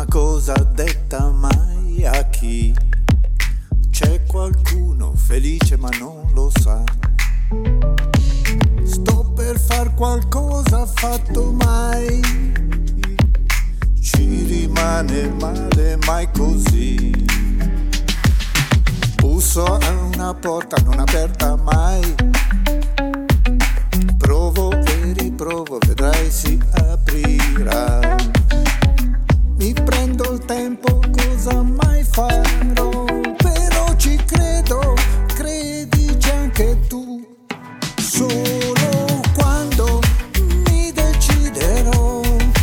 cosa detta mai a chi? C'è qualcuno felice ma non lo sa. Sto per far qualcosa fatto mai. Ci rimane male mai così. Busso a una porta non aperta mai. Provo e riprovo, vedrai si aprirà. Mi prendo il tempo, cosa mai farò? Però ci credo, credici anche tu. Solo quando mi deciderò,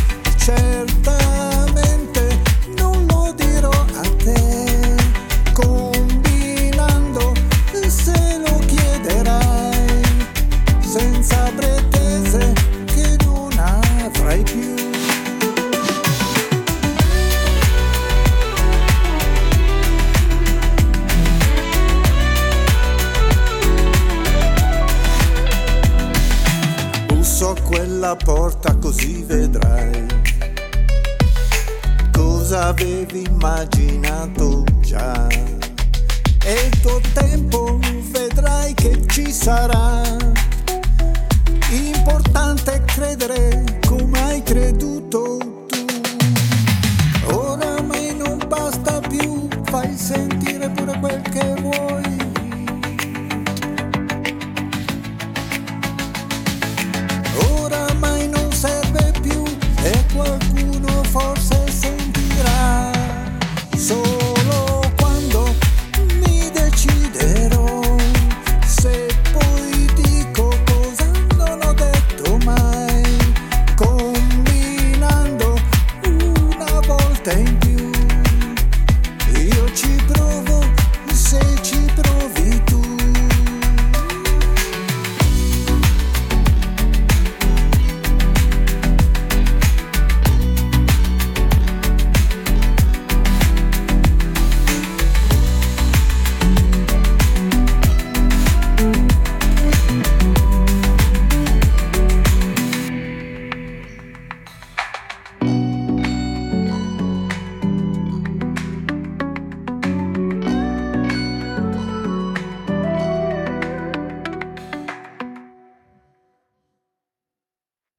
certamente non lo dirò a te. Combinando, se lo chiederai, senza pretese che non avrai più. Busso a quella porta così vedrai cosa avevi immaginato già. E il tuo tempo vedrai che ci sarà. Importante è credere come hai creduto tu. Oramai non basta più, fai sentire pure quel che